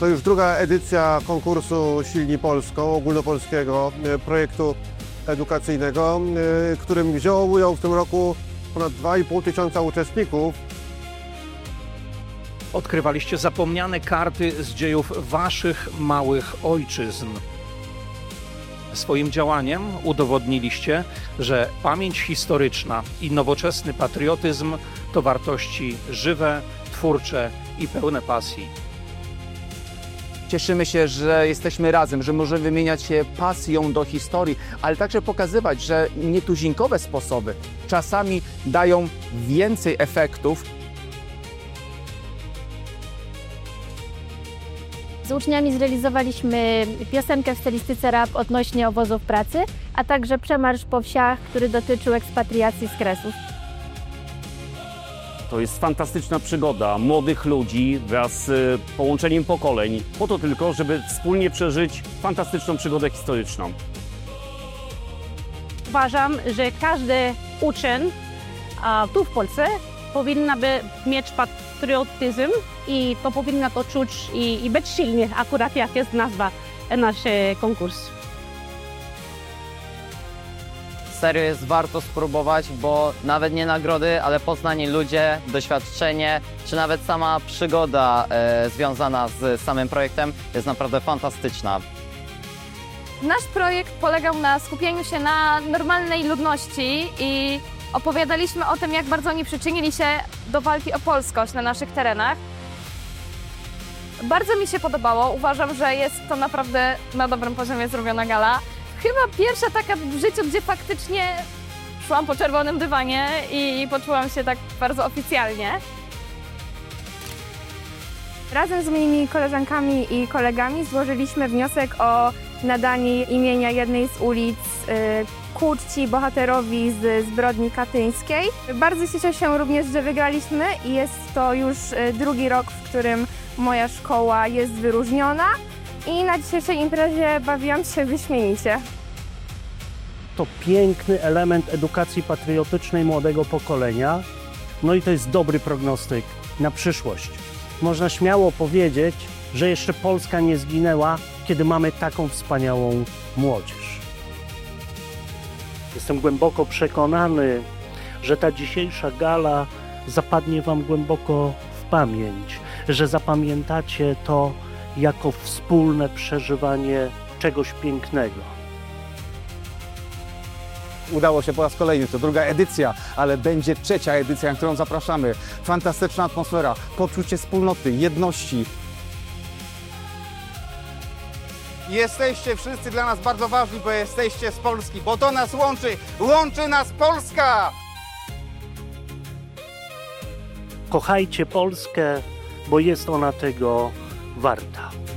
To już druga edycja konkursu Silni Polską, ogólnopolskiego projektu edukacyjnego, w którym wzięło udział w tym roku ponad 2,5 tysiąca uczestników. Odkrywaliście zapomniane karty z dziejów waszych małych ojczyzn. Swoim działaniem udowodniliście, że pamięć historyczna i nowoczesny patriotyzm to wartości żywe, twórcze i pełne pasji. Cieszymy się, że jesteśmy razem, że możemy wymieniać się pasją do historii, ale także pokazywać, że nietuzinkowe sposoby czasami dają więcej efektów. Z uczniami zrealizowaliśmy piosenkę w stylistyce rap odnośnie obozów pracy, a także przemarsz po wsiach, który dotyczył ekspatriacji z Kresów. To jest fantastyczna przygoda młodych ludzi wraz z połączeniem pokoleń, po to tylko, żeby wspólnie przeżyć fantastyczną przygodę historyczną. Uważam, że każdy uczeń tu w Polsce powinna mieć patriotyzm i to powinna to czuć i być silny, akurat jak jest nazwa naszego konkursu. Serio jest warto spróbować, bo nawet nie nagrody, ale poznani ludzie, doświadczenie, czy nawet sama przygoda związana z samym projektem jest naprawdę fantastyczna. Nasz projekt polegał na skupieniu się na normalnej ludności i opowiadaliśmy o tym, jak bardzo oni przyczynili się do walki o polskość na naszych terenach. Bardzo mi się podobało, uważam, że jest to naprawdę na dobrym poziomie zrobiona gala. Chyba pierwsza taka w życiu, gdzie faktycznie szłam po czerwonym dywanie i poczułam się tak bardzo oficjalnie. Razem z moimi koleżankami i kolegami złożyliśmy wniosek o nadanie imienia jednej z ulic ku czci bohaterowi z zbrodni katyńskiej. Bardzo cieszę się również, że wygraliśmy i jest to już drugi rok, w którym moja szkoła jest wyróżniona i na dzisiejszej imprezie bawiłam się wyśmienicie. To piękny element edukacji patriotycznej młodego pokolenia, no i to jest dobry prognostyk na przyszłość. Można śmiało powiedzieć, że jeszcze Polska nie zginęła, kiedy mamy taką wspaniałą młodzież. Jestem głęboko przekonany, że ta dzisiejsza gala zapadnie Wam głęboko w pamięć, że zapamiętacie to jako wspólne przeżywanie czegoś pięknego. Udało się po raz kolejny, to druga edycja, ale będzie trzecia edycja, na którą zapraszamy. Fantastyczna atmosfera, poczucie wspólnoty, jedności. Jesteście wszyscy dla nas bardzo ważni, bo jesteście z Polski, bo to nas łączy, łączy nas Polska! Kochajcie Polskę, bo jest ona tego warta.